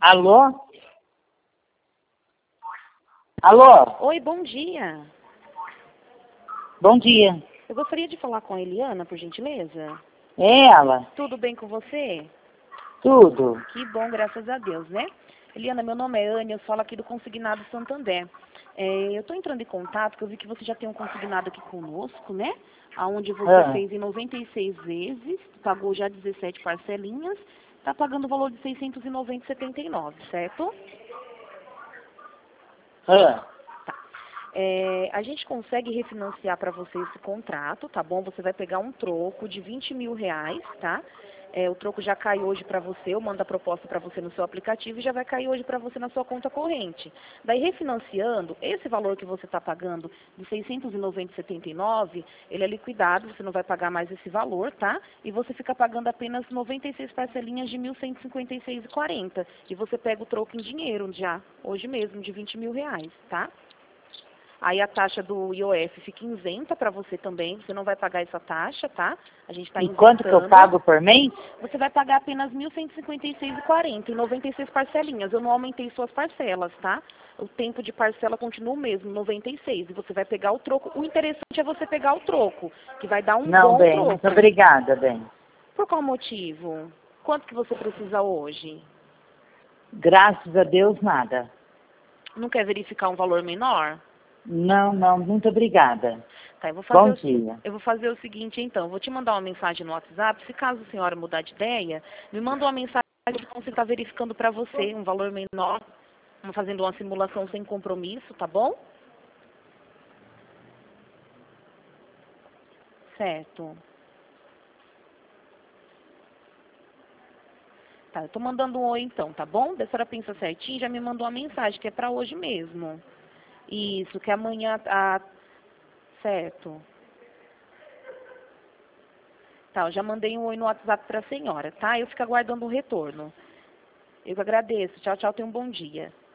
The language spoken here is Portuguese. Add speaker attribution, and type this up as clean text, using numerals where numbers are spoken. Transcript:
Speaker 1: Alô? Alô?
Speaker 2: Oi, bom dia.
Speaker 1: Bom dia.
Speaker 2: Eu gostaria de falar com a Eliana, por gentileza.
Speaker 1: É ela?
Speaker 2: Tudo bem com você?
Speaker 1: Tudo.
Speaker 2: Que bom, graças a Deus, né? Eliana, meu nome é Anne, eu falo aqui do Consignado Santander. Eu estou entrando em contato, porque eu vi que você já tem um consignado aqui conosco, né? Onde você fez em 96 vezes, pagou já 17 parcelinhas, está pagando o valor de R$ 690,79, certo? A gente consegue refinanciar para você esse contrato, tá bom? Você vai pegar um troco de R$ 20.000, tá? O troco já cai hoje para você, eu mando a proposta para você no seu aplicativo e já vai cair hoje para você na sua conta corrente. Daí, refinanciando, esse valor que você está pagando de R$ 690,79, ele é liquidado, você não vai pagar mais esse valor, tá? E você fica pagando apenas 96 parcelinhas de R$ 1.156,40. E você pega o troco em dinheiro já, hoje mesmo, de R$ 20.000, tá? Aí a taxa do IOF fica isenta para você também, você não vai pagar essa taxa, tá? A gente está
Speaker 1: E quanto que eu
Speaker 2: isentando.
Speaker 1: pago por mês?
Speaker 2: Você vai pagar apenas R$ 1.156,40 em 96 parcelinhas. Eu não aumentei suas parcelas, tá? O tempo de parcela continua o mesmo, 96. E você vai pegar o troco. O interessante é você pegar o troco, que vai dar um
Speaker 1: Não,
Speaker 2: bom
Speaker 1: bem,
Speaker 2: troco.
Speaker 1: muito obrigada, bem.
Speaker 2: Por qual motivo? Quanto que você precisa hoje?
Speaker 1: Graças a Deus, nada.
Speaker 2: Não quer verificar um valor menor?
Speaker 1: Não, não, muito obrigada.
Speaker 2: Tá,
Speaker 1: Bom dia.
Speaker 2: eu vou fazer o seguinte, então. Eu vou te mandar uma mensagem no WhatsApp. Se caso a senhora mudar de ideia, me manda uma mensagem que você está verificando para você um valor menor, fazendo uma simulação sem compromisso, tá bom? Certo. Tá, eu tô mandando um oi então, tá bom? Daí a senhora pensa certinho, já me mandou uma mensagem, que é para hoje mesmo. Isso, que amanhã... Certo. Tá, eu já mandei um oi no WhatsApp para a senhora, tá? Eu fico aguardando o retorno. Eu que agradeço. Tchau, tchau. Tenha um bom dia.